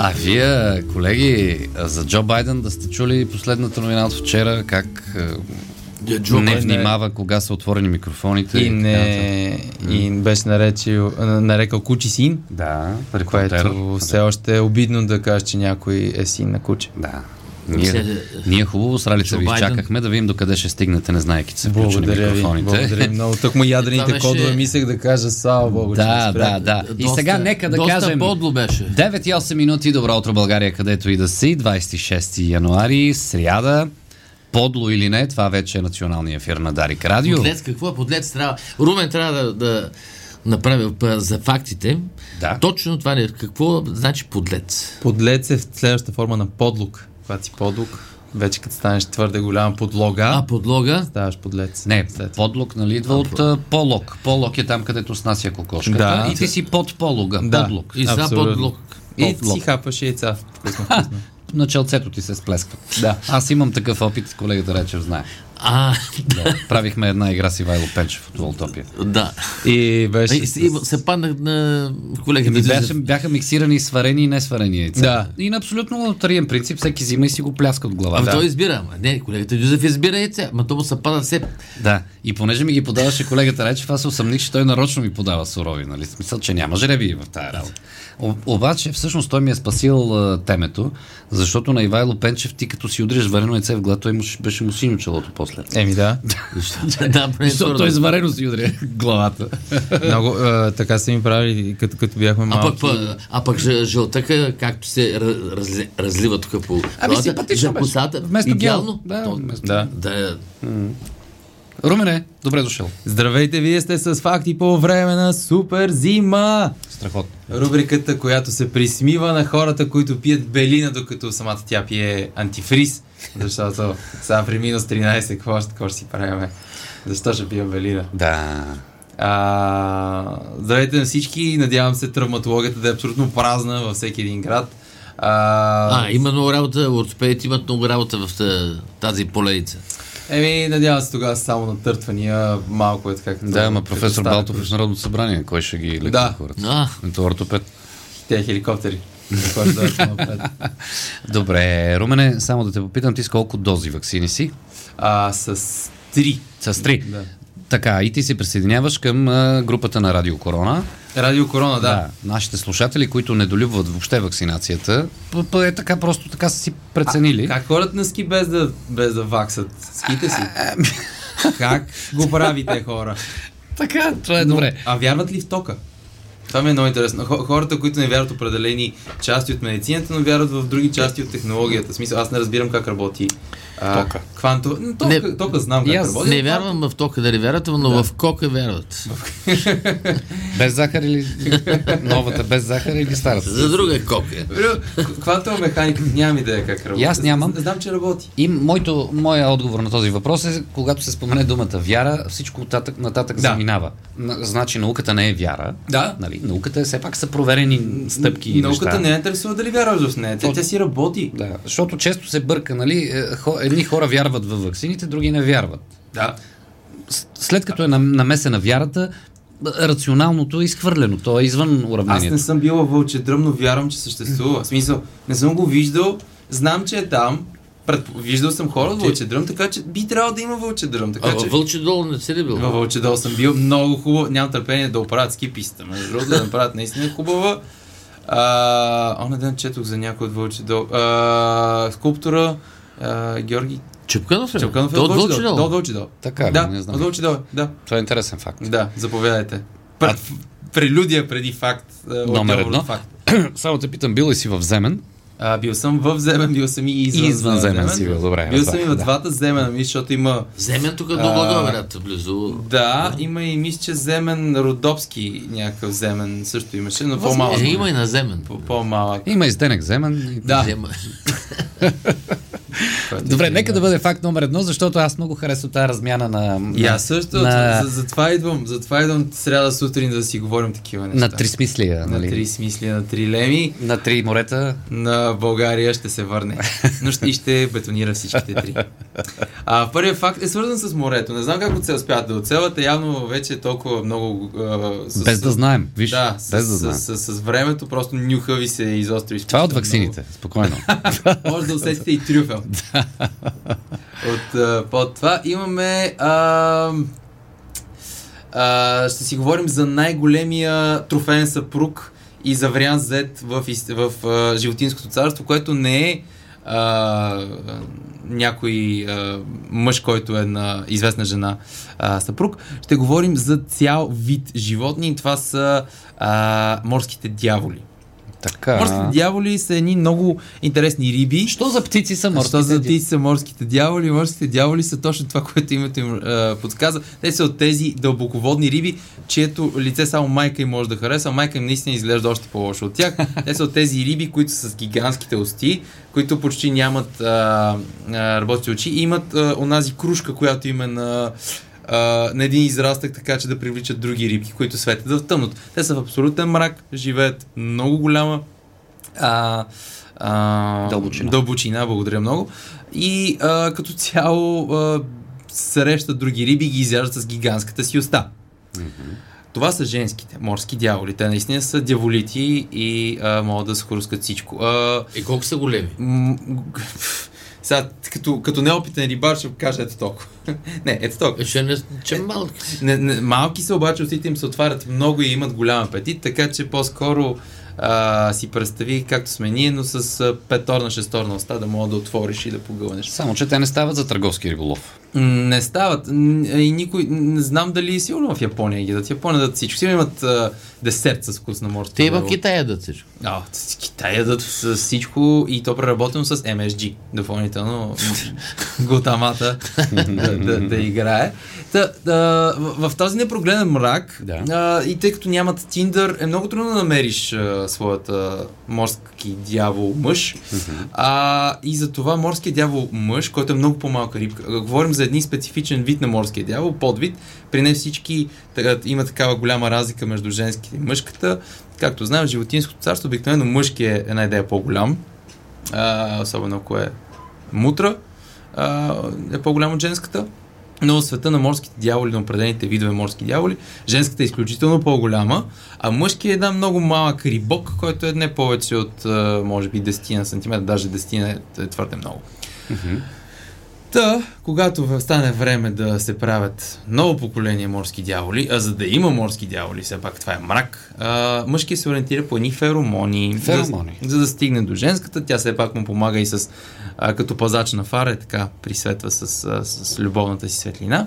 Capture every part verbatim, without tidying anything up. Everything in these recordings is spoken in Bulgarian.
А вие, колеги, за Джо Байден да сте чули последната новина от вчера, как Джо не внимава кога са отворени микрофоните. И, не, и беше наречил, нарекал кучи син. Да, което все още е обидно да кажеш, че някой е син на куче. Да. Ние, ние хубаво с Ралица ви изчакахме да видим докъде ще стигнете, не знаеки, че са включени микрофоните. Благодаря ви много. Тък му ядрените беше... кодове мислех да кажа, слава Богу, да, да, да. И доста, сега нека да кажем подло беше. девет и осем минути, добро утро България, където и да си, двадесет и шести януари, сряда. Подло или не, това вече е националния ефир на Дарик Радио. Подлец, какво е подлец? Трябва... Румен трябва да, да направи за фактите. Да. Точно това е. Какво значи подлец? Подлец е в следващата форма на подлог. Когато си подлог, вече като станеш твърде голяма подлога, а подлога ставаш подлец. Не, подлог, нали, идва от uh, полог. Полог е там, където снася кокошката. Да. И ти си под полога. Да. Подлог. И са подлог. И си хапаш яйца. На челцето ти се сплесква. Да. Аз имам такъв опит, колегата Речев знае. А, да. Правихме една игра с Ивайло Пенчев от Волтопия. Да. И беше... И, и се паднах на колегите. Бяха, бяха миксирани сварени и несварени яйца. Да. И на абсолютно лотариен принцип, всеки взима и си го пляска от глава. Ама да. той избира. Не, колегата Юзеф избира яйца, ма то му се пада все. Да. И понеже ми ги подаваше колегата Речев, аз се усъмних, че той нарочно ми подава сурови. Нали? Смисъл, че няма жреби в тая работа. Обаче, всъщност, той ми е спасил а, темето, защото на Ивайло Пенчев ти като си удриш варено яйце в глава, той му, беше му синьо челото после. Еми да. Да, защото той изварено си удря главата. Много, а, така са ми правили, като, като бяхме малки. А пък, а пък жълтъка, както се разли, разлива тук по... Ами симпатично беше. Косата, вместо идеално. Да, То, вместо... да. да. М- Румене, добре дошъл. Здравейте, вие сте с факти по време на Супер зима. Страхотно. Рубриката, която се присмива на хората, които пият белина, докато самата тя пие антифриз. Защото сега при минус тринадесет, какво ще, какво ще си правим? Защо ще пия белина? Да. А, здравейте на всички. Надявам се травматологията да е абсолютно празна във всеки един град. А, а има много работа. Ортопедите имат много работа в тази поленица. Еми, надявам се тогава само натъртвания, малко е така. Да, ама професор Балтов в Народното събрание. Кой ще ги лекува да. хората? А. Ето ортопед. Те хеликоптери. Добре, Румене, само да те попитам, ти с колко дози ваксини си? А, с три. С три? Да. Така, и ти се присъединяваш към а, групата на Радио Корона. Радио Корона, да. да. Нашите слушатели, които недолюбват въобще вакцинацията, е така, просто така са си преценили. А, как хората на ски без да, без да ваксат ските си? Как го правите, хора? Така, това е добре. Но, а вярват ли в тока? Това ми е много интересно. Хората, които не вярват в определени части от медицината, но вярват в други части от технологията. В смисъл, аз не разбирам как работи а, тока. Кванто... Тока, не, тока знам как работи. Не вярвам в тока дали вярват, но да. В кока вярват. Без захар или новата без захар или старата? За друга е кока. Квантова механика нямам идея как работи. Аз нямам. Не знам, че работи. И моето, моя отговор на този въпрос е, когато се спомене думата вяра, всичко нататък, нататък да. заминава. Значи науката не е вяра. Да. Нали? Науката е все пак са проверени стъпки и науката неща. не е интересува дали вярваш в нея. Тя, тя си работи. Да, защото често се бърка, нали? Едни хора вярват във ваксините, други не вярват. Да. След като е намесена вярата, рационалното е изхвърлено. То е извън уравнението. Аз не съм била вълчедръм, но вярвам, че съществува. В смисъл, не съм го виждал, знам, че е там. Пред... Виждал съм хора от Вълчедръм, така че би трябвало да има Вълчедръм. Така, а че... във Вълчедол не си ли бил? Във Вълчедол съм бил много хубаво. Нямам търпение да оправят ски пистата. Между другото, да направят наистина хубава. А, оня ден четох за някой от Вълчедол. А, скулптура а, Георги Чепканов ли? Чепканов е от от Вълчедол. Вълчедол. От Вълчедол. Така ли? Да, не знам. от Вълчедол. Да. Това е интересен факт. Да, заповядайте. Пред... Прелюдия преди факт. Номер едно. Факт. Само те питам, бил ли си в Земен? А, бил съм в Земен, бил съм и извън, и извън Земен си бил, добре. Бил съм и в двата Земена, мисля, защото има... Земен тук до Благоевград, близо. Да, има и мисля, че Земен Родопски, някакъв Земен също имаше, но по-малък. Е, има и на Земен. По- по-малък. Има и Зденек Земен. Да. Добре, нека да бъде факт номер едно, защото аз много харесвам тази размяна на... И аз също, на... за, за това идвам, за това идвам сряда сутрин да си говорим такива неща. На три смислия, нали? На три смислия, на три леми. На три морета. На България ще се върне. Но ще, и ще бетонира всичките три. А първият факт е свързан с морето. Не знам как оце успят да оцелвате, явно вече е толкова много... А, с, без да знаем, виж. Да, без с, да знаем. С, с, с времето просто нюха ви се изостри. Това е от ваксините, много. Спокойно. Може да усетите и трюфел. От а, под това имаме... А, а, ще си говорим за най-големия трофеен съпруг и за вариант Z в, в, в а, животинското царство, което не е а, някой а, мъж, който е на известна жена а, съпруг. Ще говорим за цял вид животни и това са а, морските дяволи. Така. Морските дяволи са едни много интересни риби. Що за птици са морските дяволи? Що за птици са морските дяволи? Морските дяволи са точно това, което името им е, подсказа. Те са от тези дълбоководни риби, чието лице само майка им може да хареса. Майка им наистина изглежда още по-лошо от тях. Те са от тези риби, които са с гигантските усти, които почти нямат а, а, работещи очи и имат а, онази крушка, която има на... Uh, на един израстък, така че да привличат други рибки, които светят в тъмното. Те са в абсолютен мрак, живеят много голяма uh, uh, дълбочина. дълбочина, благодаря много. И uh, като цяло uh, срещат други риби и ги изяждат с гигантската си уста. Mm-hmm. Това са женските морски дяволи. Те наистина са дяволити и uh, могат да схрускат всичко. Uh, и колко са големи? М- Сега, като, като неопитен рибар ще кажа ето толкова. Не, ето толкова. Ще не, че малки. Не, не, малки са, обаче устите им се отварят много и имат голям апетит, така че по-скоро а, си представи както сме ние, но с а, петорна, шесторна уста да мога да отвориш и да погълнеш. Само, че те не стават за търговски риболов. Не стават. И никой, не знам дали сигурно в Япония ги дадат. Япония дадат всичко. Сигурно имат а, десерт с вкус на морски. Те в Китай ядат всичко. А, в Китай ядат с всичко и то преработено с Ем Ес Джи. Допълнително глутамата да, да, да играе. Та, да, в, в този непрогледен мрак да. а, и тъй като нямат Tinder, е много трудно да намериш а, своята морски дявол мъж. А, и за това морският дявол мъж, който е много по-малка рибка. Говорим за един специфичен вид на морския дявол, подвид. При не всички тъга, има такава голяма разлика между женските и мъжката. Както знаем, в животинското царство обикновено мъжкият е една идея по-голям. А, особено ако е мутра, а, е по-голям от женската. Но в света на морските дяволи, на определените видове морски дяволи, женската е изключително по-голяма, а мъжки е една много малък рибок, който е не повече от, може би, десет сантиметра, даже десет е твърде много. Mm-hmm. Та, когато стане време да се правят ново поколение морски дяволи, а за да има морски дяволи, все пак това е мрак, а, мъжки се ориентира по едни феромони, феромони. За, за да стигне до женската. Тя все пак му помага и с, а, като пазач на фара, така присветва с, с, с любовната си светлина.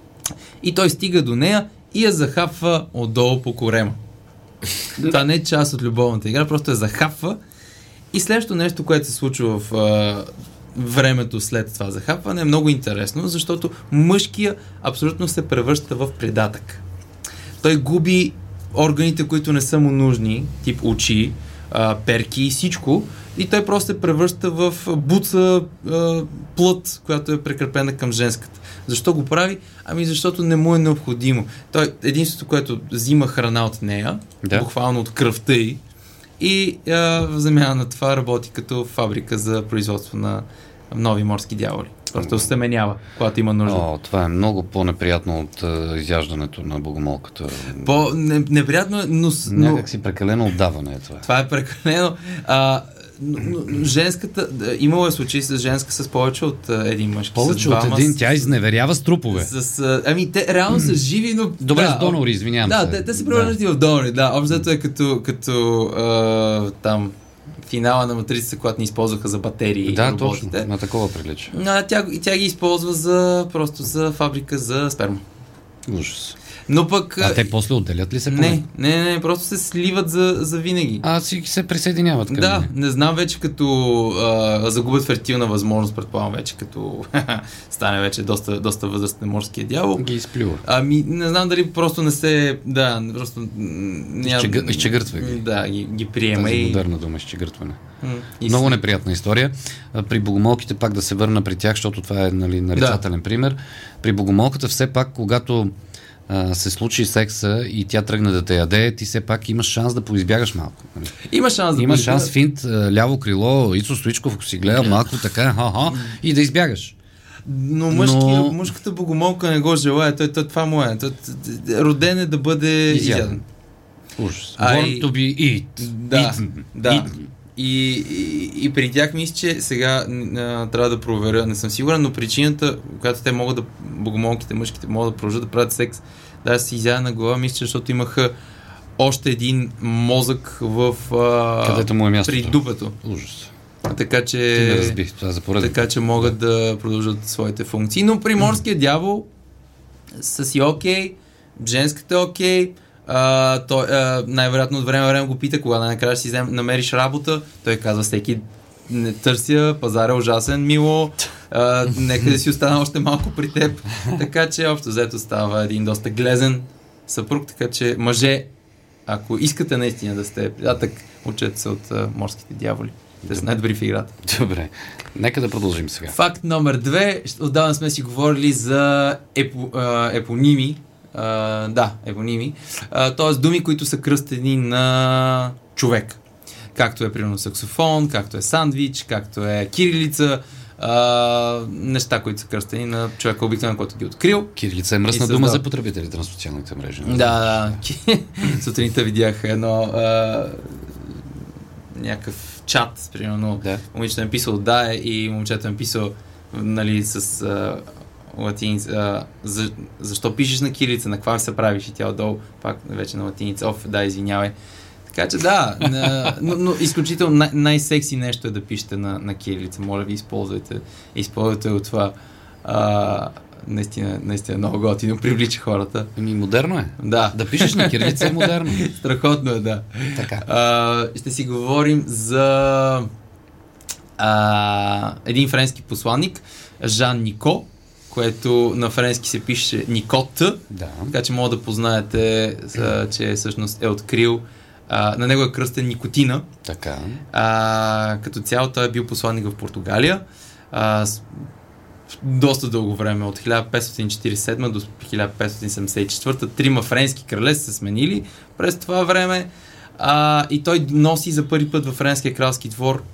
И той стига до нея и я захапва отдолу по корема. Това не е част от любовната игра, просто я захапва. И следващото нещо, което се случва в а, времето след това захапване е много интересно, защото мъжкия абсолютно се превръща в предатък. Той губи органите, които не са му нужни, тип очи, а, перки и всичко, и той просто се превръща в буца а, плът, която е прикрепена към женската. Защо го прави? Ами защото не му е необходимо. Той единството, което взима храна от нея, да. Буквално от кръвта й, и а, в замяна на това работи като фабрика за производство на нови морски дяволи. Просто остеменява, когато има нужда. О, това е много по-неприятно от а, изяждането на богомолката. По-неприятно, но... Някак си прекалено отдаване е това. Това е прекалено. А, но, но, женската... Имало е случаи с женска с повече от а, един мъж. Повече от един, тя изневерява с трупове. С, а, ами те реално са живи, но... Добре, да, с донори, извинявам да, се. Да, те, те се превърнат и в донори, да. Общо е като, като а, там... финала на матрицата, когато ни използваха за батерии. Да, роботите. Точно, на такова прилича. А, тя, тя ги използва за, просто за фабрика за сперма. Ужас. Но пък... А те после отделят ли се? Не, не, не, просто се сливат за, за винаги. А, си се присъединяват към Да, не. не знам вече като а, загубят фертилна възможност, предполагам вече като стане вече доста, доста възрастен морския дявол. Ги изплюва. Ами, не знам дали просто не се... Да, просто... Изчегър... Изчегъртва ги. Да, ги, ги приема. Тази и... модерна дума, изчегъртване. М, и Много си... неприятна история. При богомолките, пак да се върна при тях, защото това е, нали, нарицателен да. пример. При богомолката все пак, когато а, се случи секса и тя тръгне да те яде, ти все пак имаш шанс да поизбягаш малко. Нали? Има шанс да Има поизбягаш. шанс финт, ляво крило, Ицо Стоичков, ако си гледа малко така, ха-ха, и да избягаш. Но, мъжки, Но... мъжката богомолка не го желая. Той, той, това му е. Той, роден е да бъде изяден. Ужас. А, Born и... to be eat. Да, Eaten. да. Eaten. И, и, и при тях мисля, че сега а, трябва да проверя, не съм сигурен, но причината, която те могат да, богомолките, мъжките могат да продължат да правят секс, да се изяда на глава, мисля, защото имаха още един мозък в а, където му е мястото. при дупето. Ужас. Така че, Ти ме разби, това за пореден. така че могат да продължат своите функции. Но при морския дявол са си окей, женската е окей, Uh, той uh, най-вероятно от време на време го пита, кога най-накрая ще си взем, намериш работа. Той казва, всеки не търся, пазар е ужасен, мило, uh, нека да си остана още малко при теб. Така че общо взето става един доста глезен съпруг, така че мъже, ако искате наистина да сте приятък, учете се от uh, морските дяволи. Те са най-добри в играта. Добре, нека да продължим сега. Факт номер две. Отдавна сме си говорили за епо, uh, епоними. Uh, да, епоними. Uh, т.е. думи, които са кръстени на човек. Както е, примерно, саксофон, както е сандвич, както е кирилица. Uh, неща, които са кръстени на човека, обикновено, който ги е открил. Кирилица е мръсна дума за потребителите на социалните мрежи. Да, да. Сутринта видях едно uh, някакъв чат, примерно. Да. Момичето е написал да и момчето е написал, нали, с... Uh, латиница, а, за, защо пишеш на кирилица, на каква се правиш, и тя отдолу, пак вече на латиница, оф, да, извинявай. Така че да, на, но, но изключително най- най-секси нещо е да пишете на, на кирилица, моля ви, използвайте, използвайте от това. А, наистина, наистина много готино, привлича хората. Ами модерно е. Да. Да пишеш на кирилица е модерно. Страхотно е, да. Така. А, ще си говорим за а, един френски посланник, Жан Нико, което на френски се пише Никот, да. Така че мога да познаете, а, че всъщност е открил, а, на него е кръстен Никотина. Така. А, като цяло той е бил посланник в Португалия. А, с, доста дълго време, от хиляда петстотин четиридесет и седма до хиляда петстотин седемдесет и четвърта, трима френски крале са се сменили през това време. А, и той носи за първи път във френския кралски двор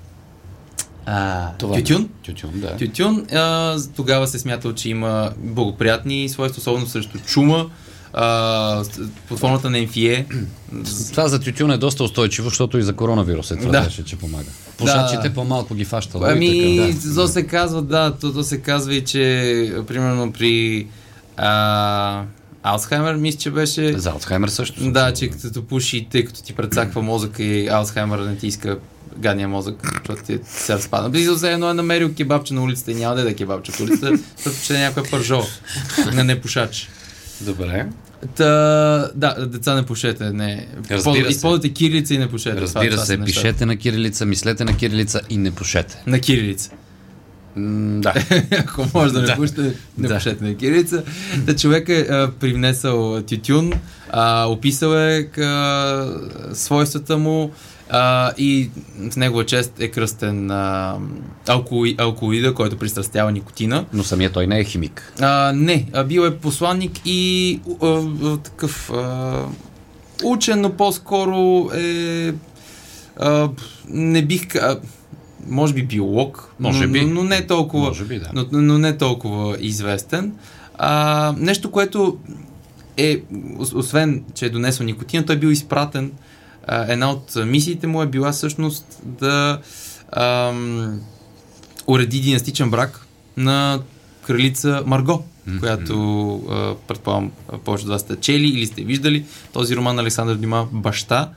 А, тютюн. Тютюн, да. Тютюн. А, тогава се смятал, че има благоприятни свойства, особено срещу чума, а, под формата на емфие. Това за тютюн е доста устойчиво, защото и за коронавирус е твърдеше, да. че помага. Пушачите да. по-малко ги фащало. Ами, да. то се казва, да, то, то се казва и, че примерно при а, Алцхаймер, мисля, че беше... За Алцхаймер също. Да, че като пуши, тъй като ти прецаква мозъка и Алцхаймер не ти иска гадния мозък, защото ти се разпадна. Близо за едно е намерил кебабче на улицата и няма да е да кебабче по улицата, защото ще е някой пържо на непушач. Добре. Та, да, деца не пушете, не. Използвайте кирилица и не пушете. Разбира това, се, това пишете на кирилица, мислете на кирилица и не пушете. На кирилица. Mm, да. Ако може да не пушете, не да. пушете на кирилица. Та човек е а, привнесъл тютюн, а, описал е а, свойствата му, а, и в негова чест е кръстен а, алкои, алкоида, който пристрастява никотина. Но самия той не е химик. А, не, а, бил е посланник и а, а, такъв а, учен, но по-скоро е а, не бих а, може би биолог, може но, би. но, но не толкова, може би, да. но, но не толкова известен. А, нещо, което е, освен че е донесъл никотина, той е бил изпратен. Uh, една от мисиите му е била всъщност да ам, уреди династичен брак на кралица Марго, mm-hmm. която uh, предполагам повече от вас сте чели или сте виждали този роман на Александър Дюма, Баща.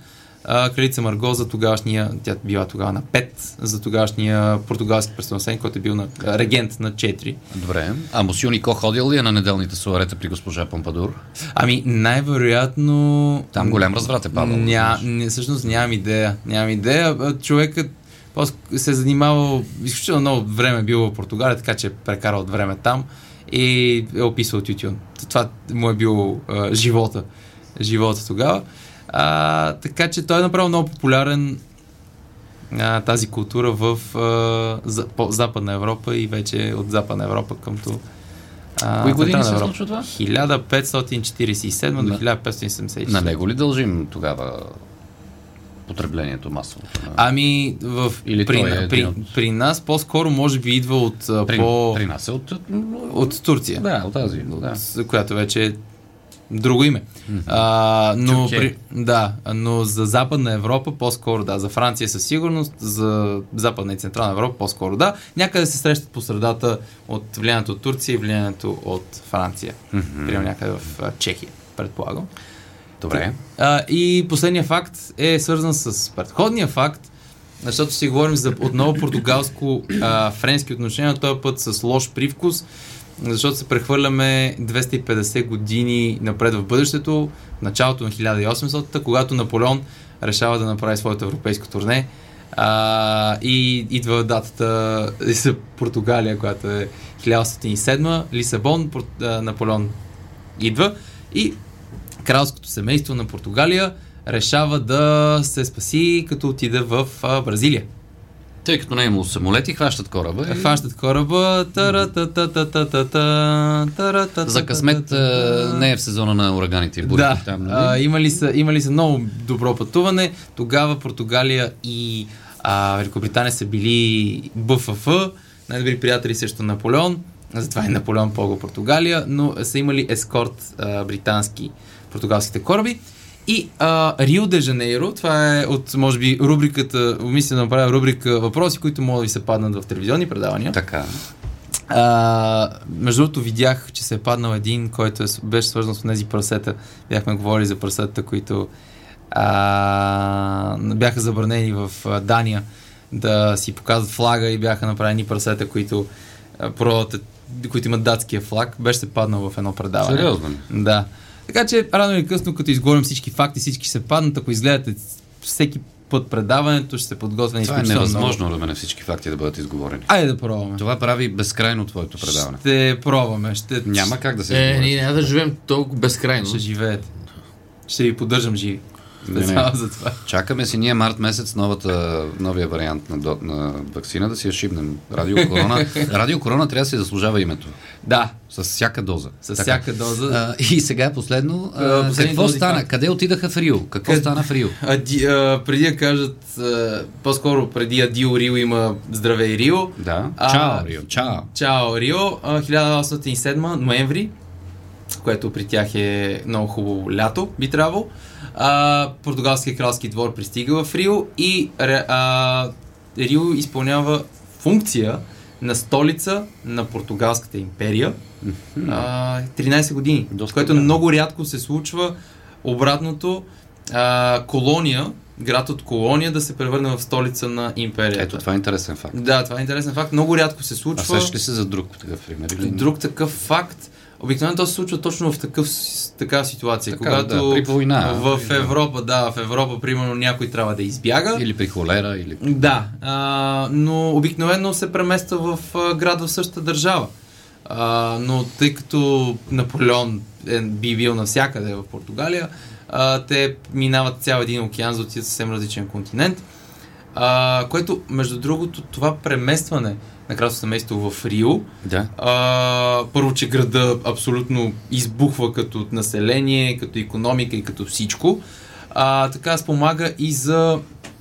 а, кралица Марго за тогавашния, тя била тогава на пет, за тогавашния португалски престолонасен, който е бил на, а, регент на четири. Добре. А Мусио Нико ходил ли е на неделните суарета при госпожа Помпадур? Ами, най-вероятно... Там голям разврат е падал. Ня, не, всъщност нямам идея. Нямам идея. Човекът се е занимавал, изключително много време бил в Португалия, така че е прекарал време там и е описал тютюн. Това му е бил а, живота. Живота тогава. А, така че той е направил много популярен а, тази култура в а, за, по, Западна Европа и вече от Западна Европа къмто а, кои години се случва това? хиляда петстотин четиридесет и седма до хиляда петстотин седемдесет и шеста. На него ли дължим тогава потреблението масово? Ами в, Или при, е при, от... при нас по-скоро може би идва от при, по... При нас е от... От Турция. Да, от Азия. От, Да. Която вече е друго име. Mm-hmm. А, но, при, да, но за Западна Европа по-скоро да, за Франция със сигурност, за Западна и Централна Европа по-скоро да. Някъде се срещат по средата от влиянието от Турция и влиянието от Франция. Mm-hmm. Примерно някъде в а, Чехия, предполагам. Добре. А, и последният факт е свързан с предходния факт, защото си говорим за отново португалско-френски отношения, този път с лош привкус, защото се прехвърляме двеста и петдесет години напред в бъдещето, в началото на хиляда и осемстотинта, когато Наполеон решава да направи своето европейско турне а, и идва датата за Португалия, която е хиляда осемстотин и седма, Лисабон, Наполеон идва и кралското семейство на Португалия решава да се спаси, като отиде в а, Бразилия. Тъй като не е имало самолети, хващат кораба. И... Хващат кораба. За късмет не е в сезона на ураганите и бурите. Да, там, а, имали, са, имали са много добро пътуване. Тогава Португалия и а, Великобритания са били БФФ, най-добри приятели срещу Наполеон. Затова и Наполеон полага Португалия, но са имали ескорт а, британски португалските кораби. И а, Рио де Жанейро, това е от, може би, рубриката, мисля да направя рубрика въпроси, които могат да ви се паднат в телевизионни предавания. Така. А, между другото видях, че се е паднал един, който е, беше свързан с тези прасета. Бяхме говорили за прасета, които а, бяха забранени в а, Дания да си показват флага и бяха направени прасета, които а, продават, които имат датския флаг. Беше се паднал в едно предаване. Сериозно? Да. Така че, рано или късно, като изговорим всички факти, всички се паднат, ако изгледате всеки път предаването, ще се подготвя. Това е невъзможно да мене всички факти да бъдат изговорени. Айде да пробваме. Това прави безкрайно твоето предаване. Ще пробваме. Ще... Няма как да се е, изговори. ние няма да живеем толкова безкрайно. Ще живеете. Ще ви поддържам живи. Специално за това. Чакаме си ние март месец новата, новия вариант на, до, на ваксина да си я шибнем. Радио Корона. Радио Корона трябва да си заслужава името. Да. С всяка доза. С така. всяка доза. А, и сега последно. А, какво стана? Факт. Къде отидаха в Рио? Какво Къд... стана в Рио? Ади, а, преди да кажат, а, по-скоро преди Адио Рио има Здравей Рио. Да. А, Чао Рио. Чао. Чао Рио. А, хиляда осемстотин и седма ноември, което при тях е много хубаво лято, би трябвало. А, португалския кралски двор пристига в Рио и а, Рио изпълнява функция на столица на португалската империя а, тринайсет години, Доста което време. Много рядко се случва обратното, а, колония, град от колония да се превърне в столица на империята. Ето, това е интересен факт. Да, това е интересен факт. Много рядко се случва. А сещаш ли се за друг такъв пример? Друг такъв факт. Обикновено то се случва точно в такъв, такава ситуация, така, когато да, при война, в Европа, да, в Европа, примерно, някой трябва да избяга. Или при холера, или... Да, а, но обикновено се премества в а, град в същата държава. А, но тъй като Наполеон е, би бил навсякъде в Португалия, а, те минават цял един океан, за да отидат съвсем различен континент. А, което, между другото, това преместване на кралското семейство в Рио. Да. А, първо, че града абсолютно избухва като население, като икономика и като всичко. А, така спомага и за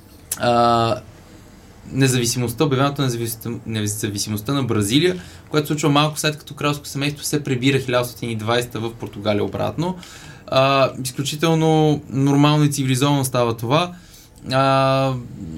а, независимостта, обявената независимостта, независимостта на Бразилия, което случва малко след като кралско семейство се прибира хиляда осемстотин и двайсета в Португалия обратно. А, изключително нормално и цивилизовано става това. А,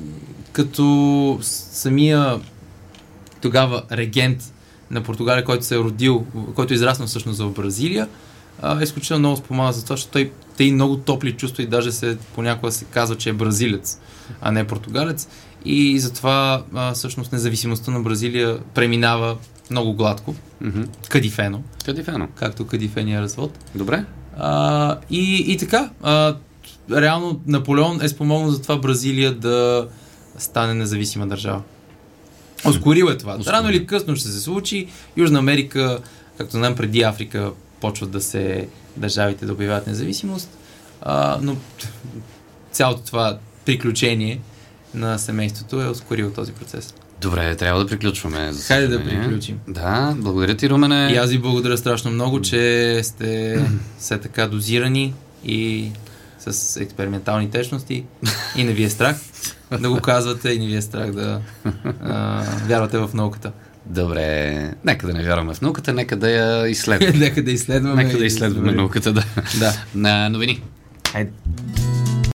като самия тогава регент на Португалия, който се е родил, който е израснал всъщност в Бразилия, е изключително много спомага за това, защото той тъй много топли чувства и даже се, понякога се казва, че е бразилец, а не португалец. И затова а, всъщност независимостта на Бразилия преминава много гладко. Mm-hmm. Кадифено. Кадифено. Както кадифения развод. Добре. А, и, и така, а, реално Наполеон е спомогнал за това Бразилия да стане независима държава. Ускорил е това. Рано или късно ще се случи. Южна Америка, както знаем, преди Африка почват да се държавите да обявяват независимост, а, но цялото това приключение на семейството е ускорило този процес. Добре, трябва да приключваме. Хайде да приключим. Да, благодаря ти, Румене. И аз ви благодаря страшно много, че сте все така дозирани и с експериментални течности и не ви е страх да го казвате и не ви е страх да а, вярвате в науката. Добре, нека да не вярваме в науката, нека да я изследваме. Нека да изследваме. Нека да изследваме науката, да. Да. На новини. Хайде.